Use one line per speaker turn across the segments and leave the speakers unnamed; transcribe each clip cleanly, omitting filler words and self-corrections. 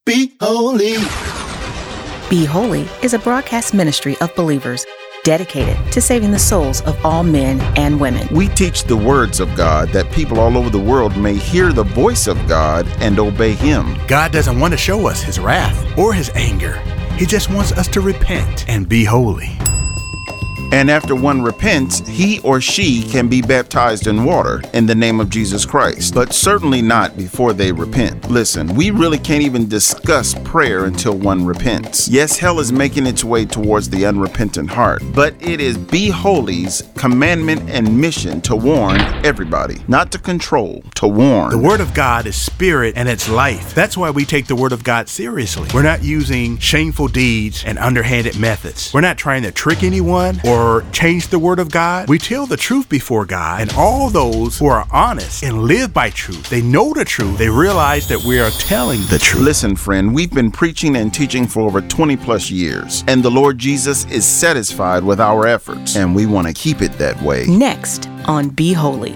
Be holy.
Be Holy is a broadcast ministry of believers dedicated to saving the souls of all men and women.
We teach the words of God that people all over the world may hear the voice of God and obey Him.
God doesn't want to show us His wrath or His anger. He just wants us to repent and be holy.
And after one repents, he or she can be baptized in water in the name of Jesus Christ, but certainly not before they repent. Listen, we really can't even discuss prayer until one repents. Yes, hell is making its way towards the unrepentant heart, but it is Be Holy's commandment and mission to warn everybody, not to control, to warn.
The Word of God is spirit and it's life. That's why we take the Word of God seriously. We're not using shameful deeds and underhanded methods. We're not trying to trick anyone or change the Word of God. We tell the truth before God, and all those who are honest and live by truth, they know the truth. They realize that we are telling the truth.
Listen, friend, we've been preaching and teaching for over 20 plus years, and the Lord Jesus is satisfied with our efforts, and we want to keep it that way.
Next on Be Holy.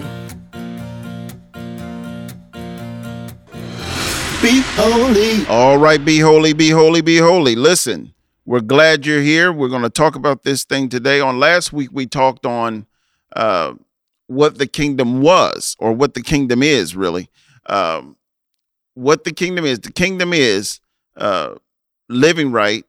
Be holy.
All right, be holy, be holy, be holy. Listen. We're glad you're here. We're going to talk about this thing today. On last week, we talked on what the kingdom was, or what the kingdom is, really. What the kingdom is. The kingdom is living right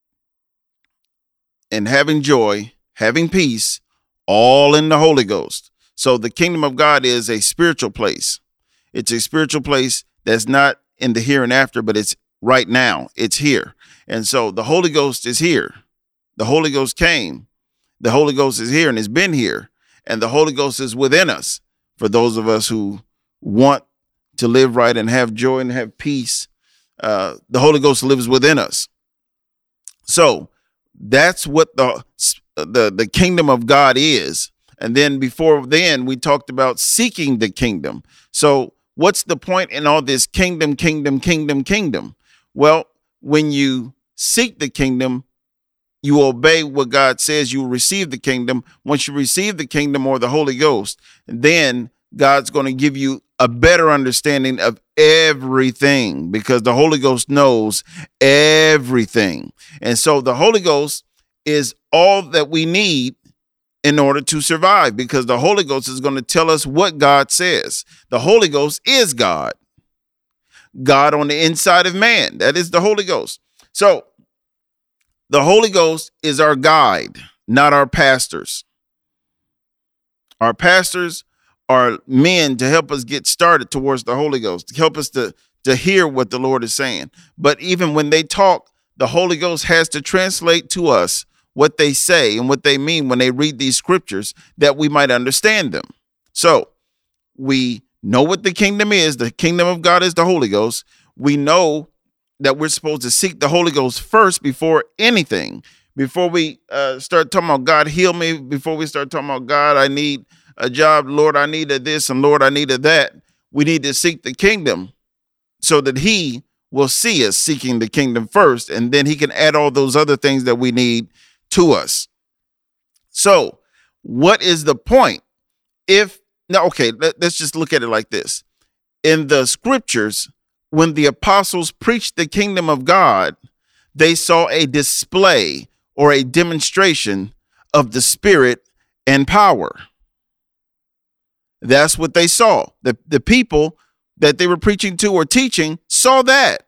and having joy, having peace, all in the Holy Ghost. So the kingdom of God is a spiritual place. It's a spiritual place that's not in the here and after, but it's right now. It's here. And so the Holy Ghost is here. The Holy Ghost came. The Holy Ghost is here and has been here. And the Holy Ghost is within us for those of us who want to live right and have joy and have peace. The Holy Ghost lives within us. So that's what the kingdom of God is. And then before then, we talked about seeking the kingdom. So what's the point in all this kingdom? Well, when you seek the kingdom, you obey what God says, you will receive the kingdom. Once you receive the kingdom or the Holy Ghost, then God's going to give you a better understanding of everything, because the Holy Ghost knows everything. And so the Holy Ghost is all that we need in order to survive, because the Holy Ghost is going to tell us what God says. The Holy Ghost is God. God on the inside of man. That is the Holy Ghost. So the Holy Ghost is our guide, not our pastors. Our pastors are men to help us get started towards the Holy Ghost, to help us to hear what the Lord is saying. But even when they talk, the Holy Ghost has to translate to us what they say and what they mean when they read these scriptures, that we might understand them. So we know what the kingdom is. The kingdom of God is the Holy Ghost. We know that we're supposed to seek the Holy Ghost first before anything. Before we start talking about God, heal me. Before we start talking about God, I need a job. Lord, I needed this, and Lord, I needed that. We need to seek the kingdom so that He will see us seeking the kingdom first, and then He can add all those other things that we need to us. So what is the point? Let's just look at it like this. In the scriptures, when the apostles preached the kingdom of God, they saw a display or a demonstration of the Spirit and power. That's what they saw. The people that they were preaching to or teaching saw that.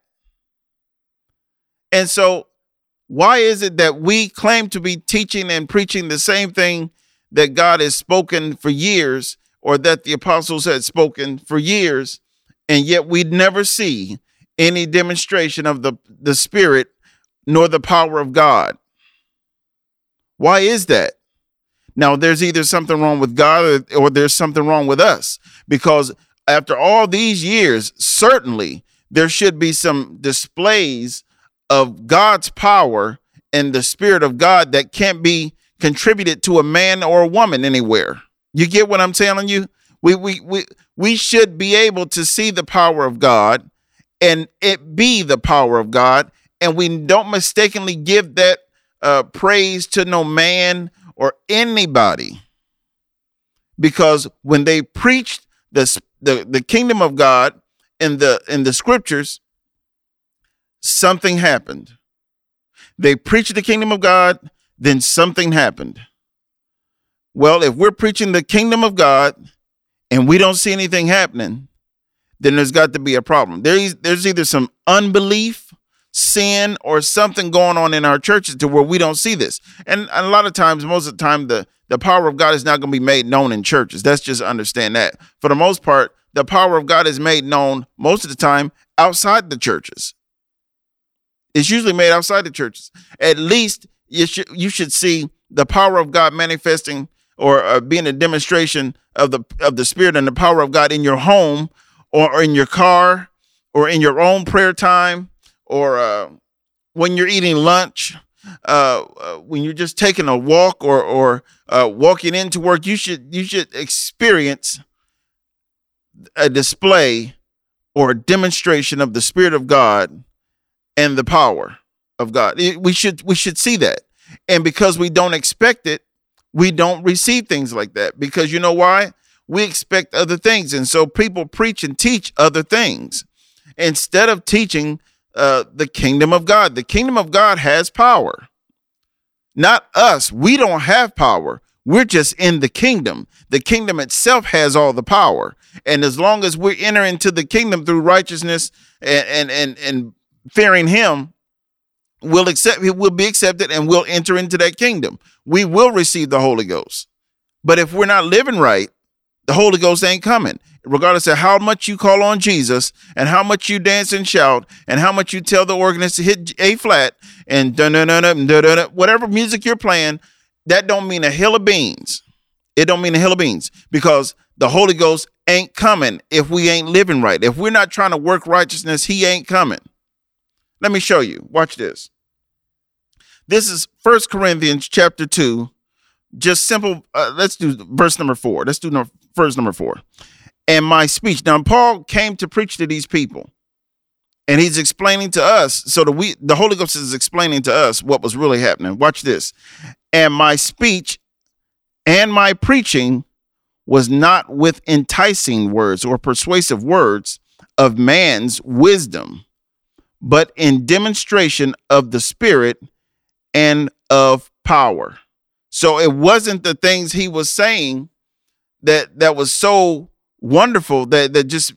And so why is it that we claim to be teaching and preaching the same thing that God has spoken for years, or that the apostles had spoken for years, and yet we never see any demonstration of the Spirit nor the power of God? Why is that? Now, there's either something wrong with God or there's something wrong with us, because after all these years, certainly there should be some displays of God's power and the Spirit of God that can't be contributed to a man or a woman anywhere. You get what I'm telling you? We should be able to see the power of God and it be the power of God, and we don't mistakenly give that praise to no man or anybody, because when they preached the kingdom of God in the scriptures, something happened. They preached the kingdom of God, then something happened. Well, if we're preaching the kingdom of God and we don't see anything happening, then there's got to be a problem. There's either some unbelief, sin, or something going on in our churches to where we don't see this. And a lot of times, most of the time, the power of God is not going to be made known in churches. That's just understand that. For the most part, the power of God is made known most of the time outside the churches. It's usually made outside the churches. At least you should see the power of God manifesting or being a demonstration of the Spirit and the power of God in your home or in your car or in your own prayer time or when you're eating lunch, when you're just taking a walk or walking into work. You should experience a display or a demonstration of the Spirit of God and the power of God. We should see that. And because we don't expect it, we don't receive things like that. Because you know why? We expect other things. And so people preach and teach other things instead of teaching the kingdom of God. The kingdom of God has power. Not us. We don't have power. We're just in the kingdom. The kingdom itself has all the power. And as long as we enter into the kingdom through righteousness and fearing him, we'll be accepted and we'll enter into that kingdom. We will receive the Holy Ghost. But if we're not living right, the Holy Ghost ain't coming. Regardless of how much you call on Jesus and how much you dance and shout and how much you tell the organist to hit A flat and whatever music you're playing, that don't mean a hill of beans. It don't mean a hill of beans because the Holy Ghost ain't coming if we ain't living right. If we're not trying to work righteousness, he ain't coming. Let me show you. Watch this. This is 1 Corinthians chapter 2. Just simple. Let's do verse number 4. Let's do verse number 4. And my speech. Now, Paul came to preach to these people. And he's explaining to us. So the Holy Ghost is explaining to us what was really happening. Watch this. And my speech and my preaching was not with enticing words or persuasive words of man's wisdom, but in demonstration of the Spirit and of power. So it wasn't the things he was saying that was so wonderful that just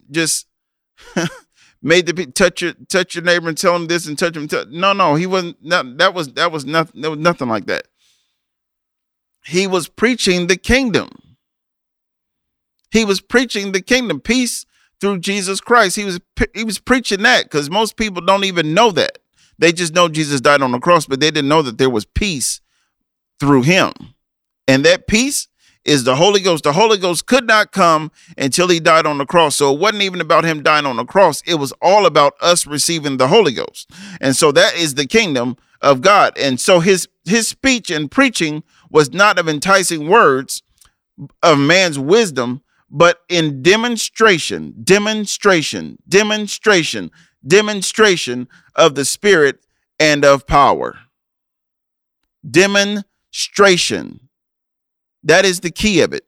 made the touch your neighbor and tell him this and touch him. No, he wasn't. That was nothing. There was nothing like that. He was preaching the kingdom. He was preaching the kingdom, peace through Jesus Christ. He was preaching that because most people don't even know that. They just know Jesus died on the cross, but they didn't know that there was peace through him. And that peace is the Holy Ghost. The Holy Ghost could not come until he died on the cross. So it wasn't even about him dying on the cross. It was all about us receiving the Holy Ghost. And so that is the kingdom of God. And so his speech and preaching was not of enticing words of man's wisdom, but in demonstration of the Spirit and of power. Demonstration. That is the key of it.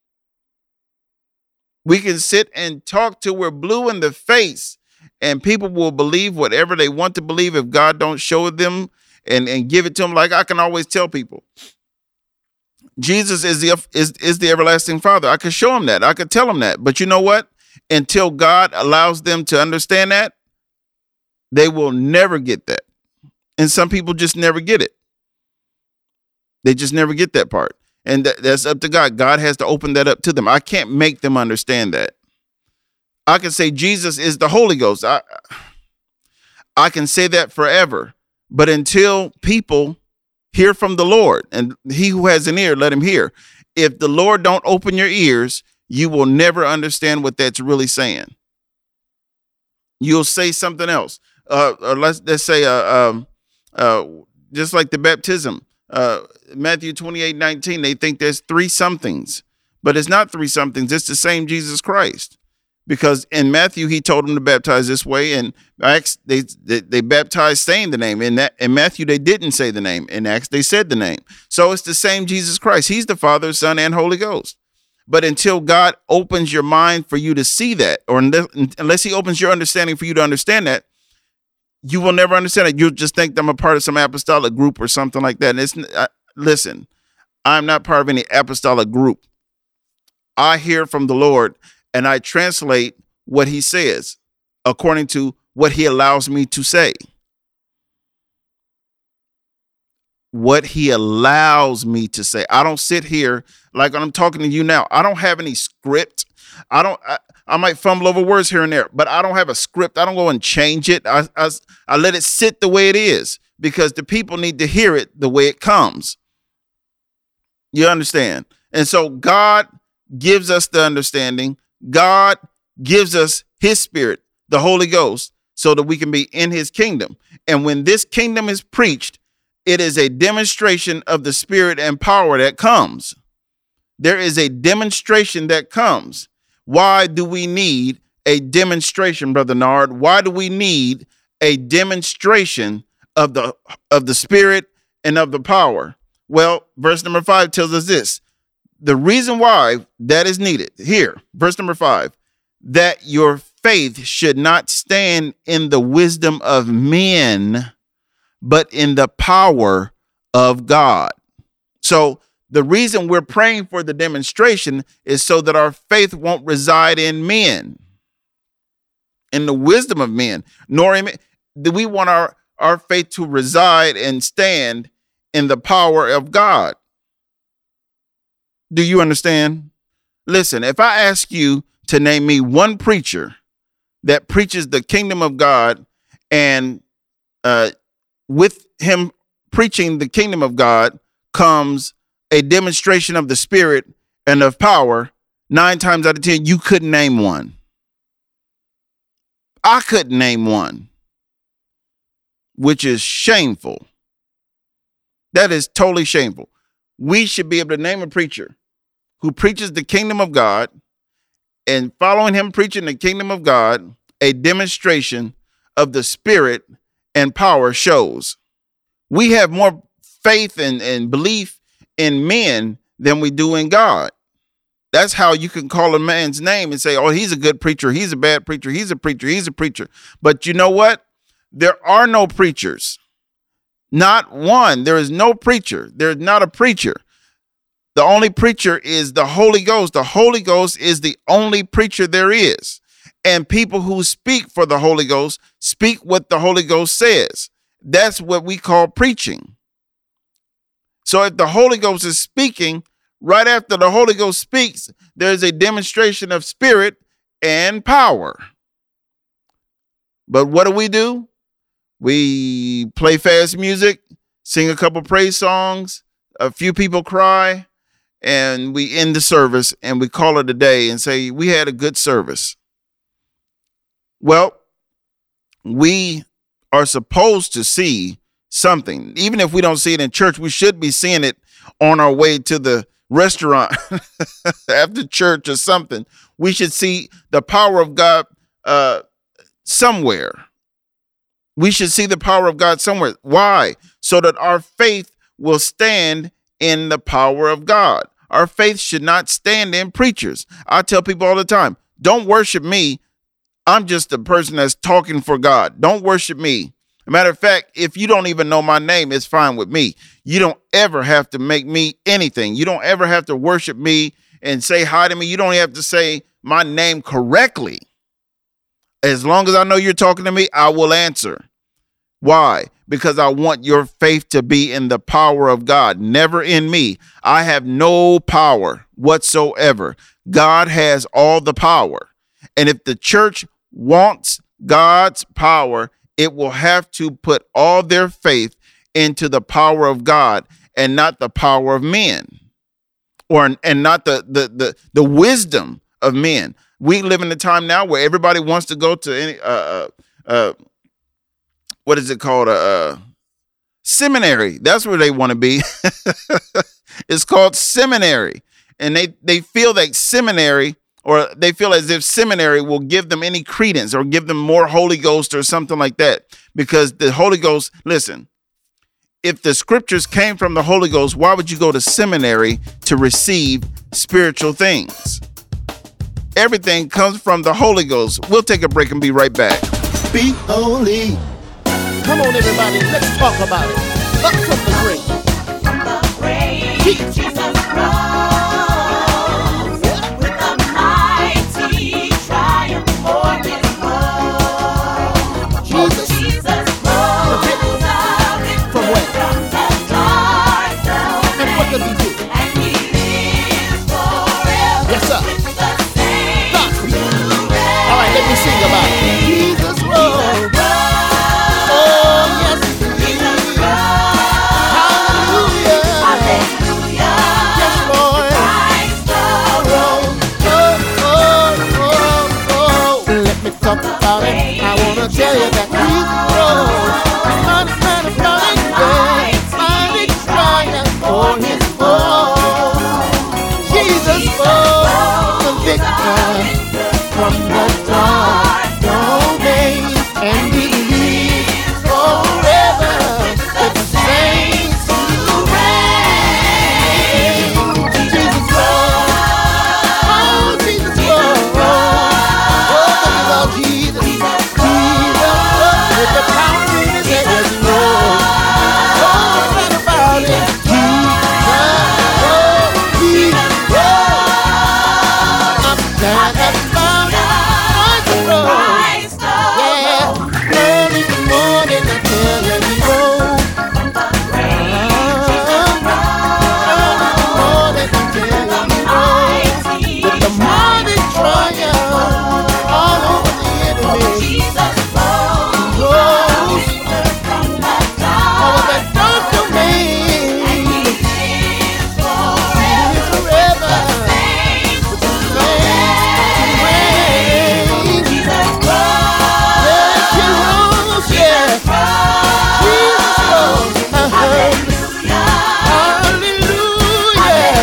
We can sit and talk till we're blue in the face and people will believe whatever they want to believe if God don't show them and give it to them. Like I can always tell people, Jesus is the everlasting Father. I could show them that. I could tell them that. But you know what? Until God allows them to understand that, they will never get that. And some people just never get it. They just never get that part. And that's up to God. God has to open that up to them. I can't make them understand that. I can say Jesus is the Holy Ghost. I can say that forever. But until people hear from the Lord, and he who has an ear, let him hear. If the Lord don't open your ears, you will never understand what that's really saying. You'll say something else. Or let's say, just like the baptism, Matthew 28:19, they think there's three somethings, but it's not three somethings. It's the same Jesus Christ. Because in Matthew, he told them to baptize this way. And Acts, they baptized saying the name. In Matthew, they didn't say the name. In Acts, they said the name. So it's the same Jesus Christ. He's the Father, Son, and Holy Ghost. But until God opens your mind for you to see that, or unless he opens your understanding for you to understand that, you will never understand it. You'll just think I'm a part of some apostolic group or something like that. And listen, I'm not part of any apostolic group. I hear from the Lord and I translate what he says according to what he allows me to say. What he allows me to say. I don't sit here like when I'm talking to you now. I don't have any script. I might fumble over words here and there, but I don't have a script. I don't go and change it. I let it sit the way it is because the people need to hear it the way it comes. You understand? And so God gives us the understanding. God gives us his spirit, the Holy Ghost, so that we can be in his kingdom. And when this kingdom is preached, it is a demonstration of the spirit and power that comes. There is a demonstration that comes. Why do we need a demonstration, Brother Nard? Why do we need a demonstration of the spirit and of the power? Well, verse number 5 tells us this. The reason why that is needed here, verse number 5, that your faith should not stand in the wisdom of men, but in the power of God. So the reason we're praying for the demonstration is so that our faith won't reside in men, in the wisdom of men, nor do we want our faith to reside and stand in the power of God. Do you understand? Listen, if I ask you to name me one preacher that preaches the kingdom of God, and with him preaching the kingdom of God comes a demonstration of the spirit and of power, 9 times out of 10, you couldn't name one. I couldn't name one, which is shameful. That is totally shameful. We should be able to name a preacher who preaches the kingdom of God, and following him preaching the kingdom of God, a demonstration of the spirit and power shows. We have more faith and belief in men than we do in God. That's how you can call a man's name and say, oh, he's a good preacher, he's a bad preacher, he's a preacher, he's a preacher. But you know what? There are no preachers. Not one. There is no preacher. There's not a preacher. The only preacher is the Holy Ghost. The Holy Ghost is the only preacher there is. And people who speak for the Holy Ghost speak what the Holy Ghost says. That's what we call preaching. So if the Holy Ghost is speaking, right after the Holy Ghost speaks, there's a demonstration of spirit and power. But what do? We play fast music, sing a couple praise songs, a few people cry, and we end the service and we call it a day and say, we had a good service. Well, we are supposed to see something. Even if we don't see it in church, we should be seeing it on our way to the restaurant after church or something. We should see the power of God somewhere. We should see the power of God somewhere. Why? So that our faith will stand in the power of God. Our faith should not stand in preachers. I tell people all the time, don't worship me. I'm just the person that's talking for God. Don't worship me. As a matter of fact, if you don't even know my name, it's fine with me. You don't ever have to make me anything. You don't ever have to worship me and say hi to me. You don't have to say my name correctly. As long as I know you're talking to me, I will answer. Why? Because I want your faith to be in the power of God, never in me. I have no power whatsoever. God has all the power. And if the church wants God's power, it will have to put all their faith into the power of God and not the power of men, and not the wisdom of men. We live in a time now where everybody wants to go to any what is it called? Seminary. That's where they want to be. It's called seminary. And they feel that seminary, or they feel as if seminary will give them any credence or give them more Holy Ghost or something like that. Because the Holy Ghost, listen, if the scriptures came from the Holy Ghost, why would you go to seminary to receive spiritual things? Everything comes from the Holy Ghost. We'll take a break and be right back.
Be holy. Come on, everybody, let's talk about it. Up from the grave. Jesus rose with a mighty triumph for his love. Jesus rose from where? From the dark. And what does he do? And he lives forever. Yes, sir. All right, let me sing about it. Jesus rose. Talk about it. I wanna tell you that Jesus rose. Mighty triumph for his foe. Jesus rose, the victor from the dark domain, and he lives forever with the saints who reign. Jesus rose. Oh, Jesus rose. Jesus, with the power in his head as he rose. Oh, right about it. Jesus rose. I'm glad about it. Christ rose. Yeah, early in the morning I tell you he rose. Early in the morning I tell you he rose. With the mighty triumph all over the enemy. Jesus rose from the dark. All of that dark domain. And he lives forever. With the saints to reign. Jesus rose. Yes, he rose. Yeah. Jesus rose. Hallelujah. Hallelujah.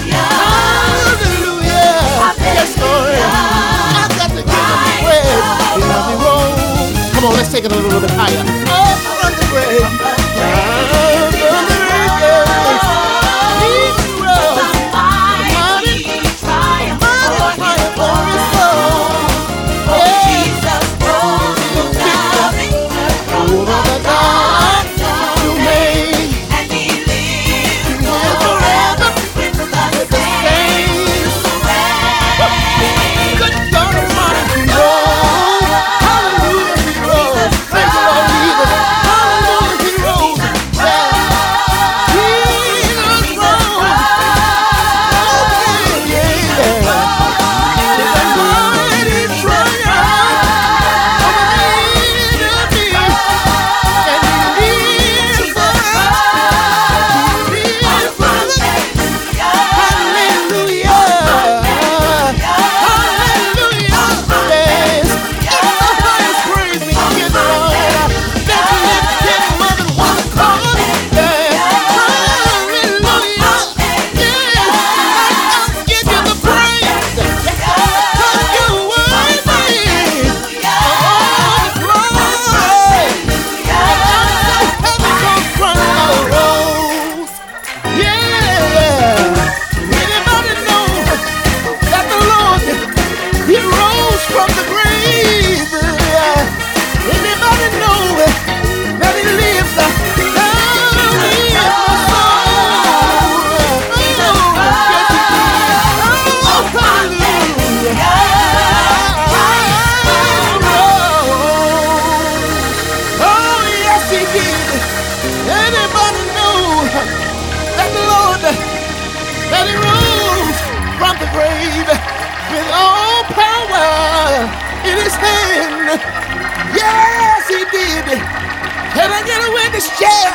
Hallelujah. Yes, Lord. I've got to give him praise. Because he rose. Come on, let's take it a little bit higher. Up from the grave. Up from the grave. Jesus rose. Mighty triumph for his soul. Jesus rose. Over the dark domain. And he lives forever with the saints. Good God Almighty, he rose. Hallelujah, he rose. Praise the Lord Jesus. Hallelujah, he rose. Yeah. Jesus rose. Yeah, yeah. With a mighty triumph over the enemy. And he lives forever. He lives forever. Hallelujah. Hallelujah. Yes. It's the highest praise we can give the Lord. Let's lift him up and one accord. Yeah. Hallelujah. Yes. I'll give you the praise. Because you're worthy of all the glory. And I'm so happy from the rose. Yeah. Anybody know that the Lord, he rose from the grave? Anybody know that he lives down in my soul? Oh, hallelujah. Oh, yes, he did. Anybody know that the Lord, that he rose from the grave with all power in his hand? Yes, he did. Can I get a witness chair?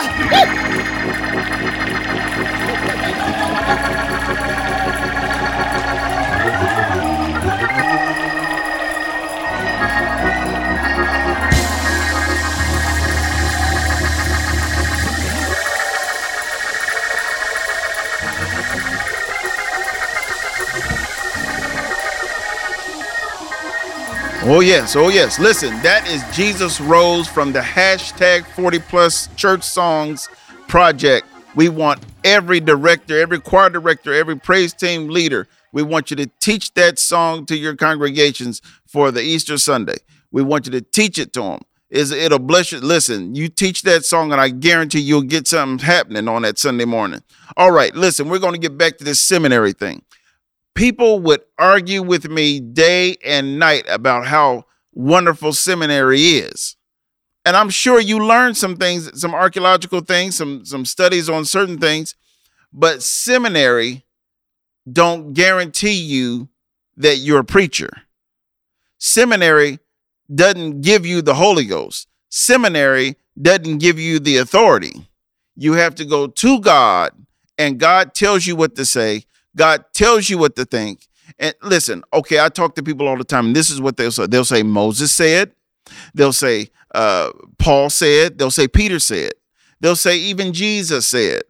Oh, yes. Oh, yes. Listen, that is Jesus Rose from the hashtag 40+ Church Songs Project. We want every director, every choir director, every praise team leader, we want you to teach that song to your congregations for the Easter Sunday. We want you to teach it to them. it'll bless you. Listen, you teach that song and I guarantee you'll get something happening on that Sunday morning. All right, listen, we're going to get back to this seminary thing. People would argue with me day and night about how wonderful seminary is. And I'm sure you learned some things, some archaeological things, some studies on certain things, but seminary don't guarantee you that you're a preacher. Seminary doesn't give you the Holy Ghost. Seminary doesn't give you the authority. You have to go to God, and God tells you what to say. God tells you what to think. And listen, okay, I talk to people all the time, and this is what they'll say. They'll say Moses said. They'll say Paul said. They'll say Peter said. They'll say even Jesus said.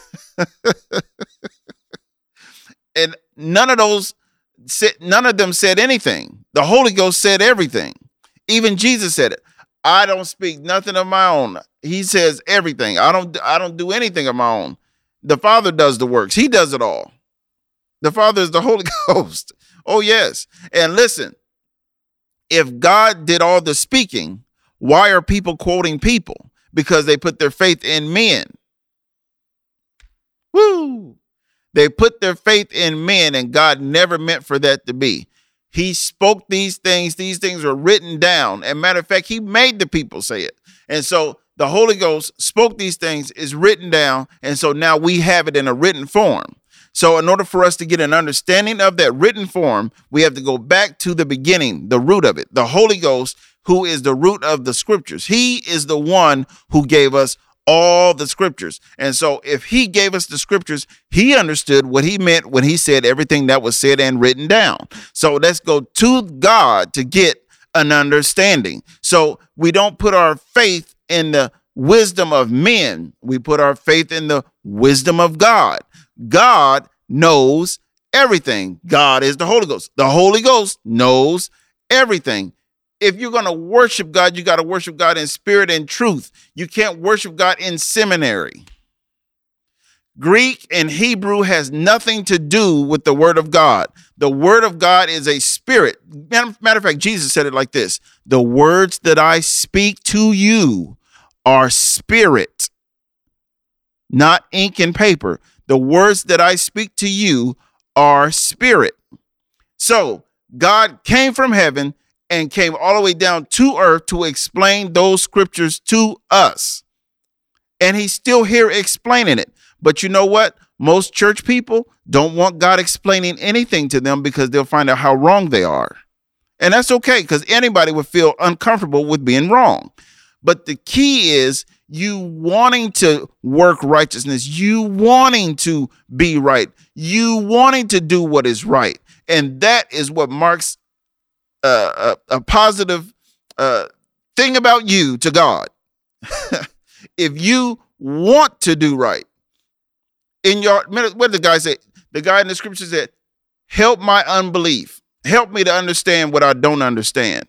And none of them said anything. The Holy Ghost said everything. Even Jesus said it. I don't speak nothing of my own. He says everything. I don't do anything of my own. The Father does the works. He does it all. The Father is the Holy Ghost. Oh, yes. And listen, if God did all the speaking, why are people quoting people? Because they put their faith in men. Woo! They put their faith in men, and God never meant for that to be. He spoke these things. These things are written down. And matter of fact, he made the people say it. And so the Holy Ghost spoke these things, is written down. And so now we have it in a written form. So in order for us to get an understanding of that written form, we have to go back to the beginning, the root of it, the Holy Ghost, who is the root of the scriptures. He is the one who gave us all the scriptures. And so if he gave us the scriptures, he understood what he meant when he said everything that was said and written down. So let's go to God to get an understanding. So we don't put our faith in the wisdom of men. We put our faith in the wisdom of God. God knows everything. God is the Holy Ghost. The Holy Ghost knows everything. If you're going to worship God, you got to worship God in spirit and truth. You can't worship God in seminary. Greek and Hebrew has nothing to do with the word of God. The word of God is a spirit. Matter of fact, Jesus said it like this: the words that I speak to you are spirit, not ink and paper. The words that I speak to you are spirit. So God came from heaven and came all the way down to earth to explain those scriptures to us. And he's still here explaining it. But you know what? Most church people don't want God explaining anything to them because they'll find out how wrong they are. And that's okay, because anybody would feel uncomfortable with being wrong. But the key is you wanting to work righteousness, you wanting to be right, you wanting to do what is right. And that is what marks a positive thing about you to God. If you want to do right, in your, what did the guy say? The guy in the scripture said, help my unbelief. Help me to understand what I don't understand.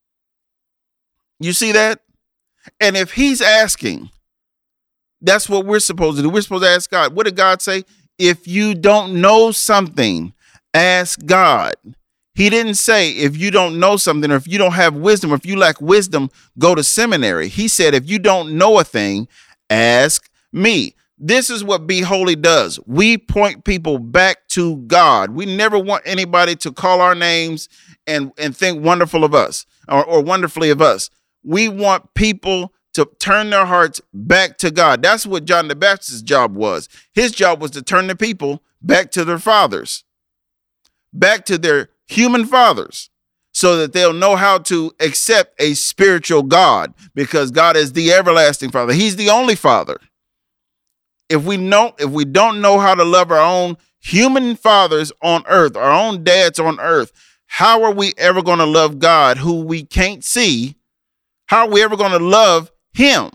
You see that? And if he's asking, that's what we're supposed to do. We're supposed to ask God. What did God say? If you don't know something, ask God. He didn't say if you don't know something, or if you don't have wisdom, or if you lack wisdom, go to seminary. He said, if you don't know a thing, ask me. This is what Be Holy does. We point people back to God. We never want anybody to call our names and think wonderful of us or wonderfully of us. We want people to turn their hearts back to God. That's what John the Baptist's job was. His job was to turn the people back to their fathers, back to their human fathers, so that they'll know how to accept a spiritual God, because God is the everlasting Father. He's the only Father. If we don't know how to love our own human fathers on earth, our own dads on earth, how are we ever going to love God, who we can't see? How are we ever going to love him?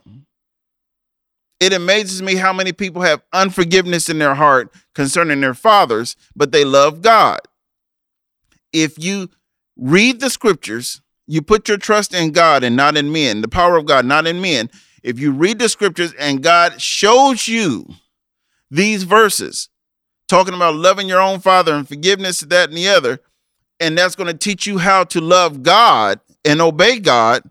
It amazes me how many people have unforgiveness in their heart concerning their fathers, but they love God. If you read the scriptures, you put your trust in God and not in men, the power of God, not in men. If you read the scriptures and God shows you these verses talking about loving your own father and forgiveness, that and the other, and that's going to teach you how to love God and obey God,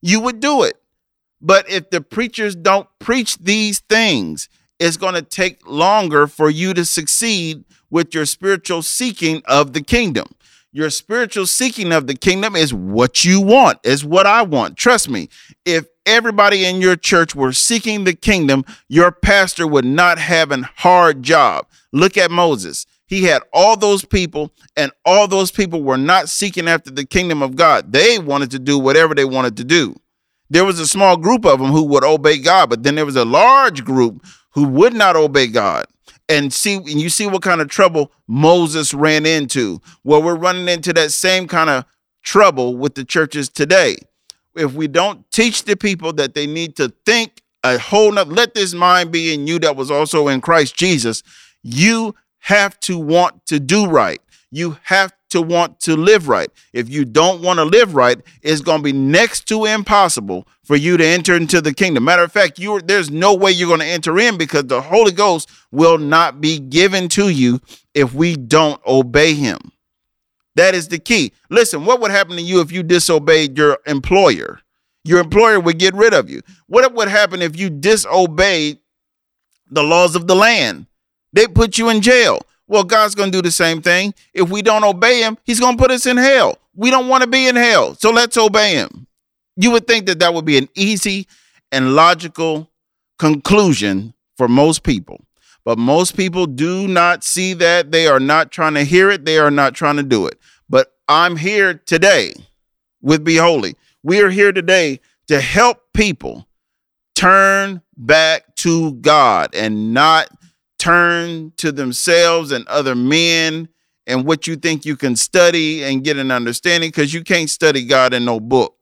you would do it. But if the preachers don't preach these things, it's going to take longer for you to succeed with your spiritual seeking of the kingdom. Your spiritual seeking of the kingdom is what you want, is what I want. Trust me, if everybody in your church were seeking the kingdom, your pastor would not have a hard job. Look at Moses. He had all those people, and all those people were not seeking after the kingdom of God. They wanted to do whatever they wanted to do. There was a small group of them who would obey God, but then there was a large group who would not obey God. And you see what kind of trouble Moses ran into. Well, we're running into that same kind of trouble with the churches today. If we don't teach the people that they need to think a whole nother, let this mind be in you that was also in Christ Jesus, you have to want to do right. You have to want to live right. If you don't want to live right, it's going to be next to impossible for you to enter into the kingdom. Matter of fact, there's no way you're going to enter in, because the Holy Ghost will not be given to you if we don't obey him. That is the key. Listen, what would happen to you if you disobeyed your employer? Your employer would get rid of you. What would happen if you disobeyed the laws of the land? They put you in jail. Well, God's going to do the same thing. If we don't obey him, he's going to put us in hell. We don't want to be in hell, so let's obey him. You would think that that would be an easy and logical conclusion for most people. But most people do not see that. They are not trying to hear it. They are not trying to do it. But I'm here today with Be Holy. We are here today to help people turn back to God and not turn to themselves and other men and what you think you can study and get an understanding, because you can't study God in no book.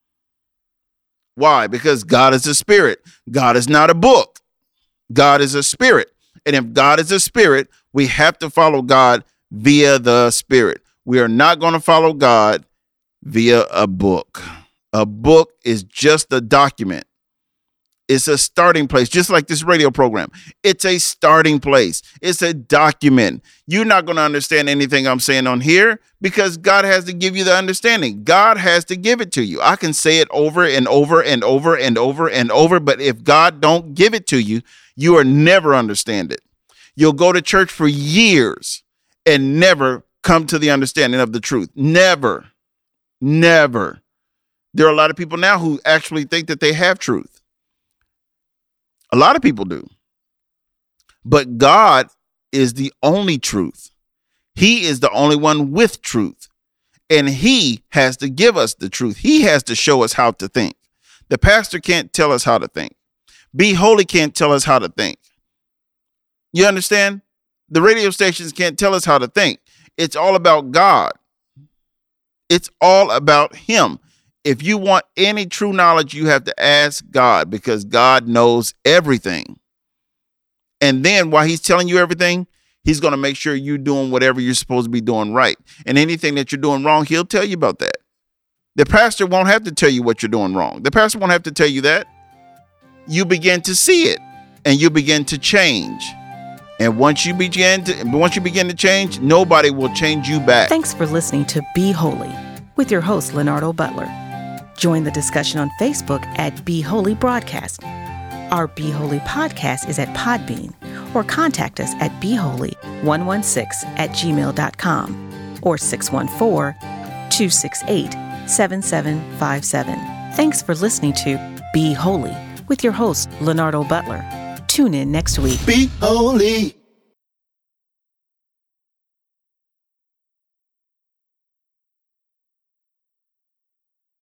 Why? Because God is a spirit. God is not a book. God is a spirit. And if God is a spirit, we have to follow God via the spirit. We are not going to follow God via a book. A book is just a document. It's a starting place, just like this radio program. It's a starting place. It's a document. You're not going to understand anything I'm saying on here because God has to give you the understanding. God has to give it to you. I can say it over and over and over and over and over, but if God don't give it to you, you will never understand it. You'll go to church for years and never come to the understanding of the truth. Never. Never. There are a lot of people now who actually think that they have truth. A lot of people do. But God is the only truth. He is the only one with truth. And he has to give us the truth. He has to show us how to think. The pastor can't tell us how to think. Be Holy can't tell us how to think. You understand? The radio stations can't tell us how to think. It's all about God. It's all about him. If you want any true knowledge, you have to ask God, because God knows everything. And then while he's telling you everything, he's going to make sure you're doing whatever you're supposed to be doing right. And anything that you're doing wrong, he'll tell you about that. The pastor won't have to tell you what you're doing wrong. The pastor won't have to tell you that. You begin to see it and you begin to change. And once you begin to change, nobody will change you back.
Thanks for listening to Be Holy with your host, Leonardo Butler. Join the discussion on Facebook at Be Holy Broadcast. Our Be Holy podcast is at Podbean, or contact us at beholy116@gmail.com or 614-268-7757. Thanks for listening to Be Holy with your host, Leonardo Butler. Tune in next week.
Be holy.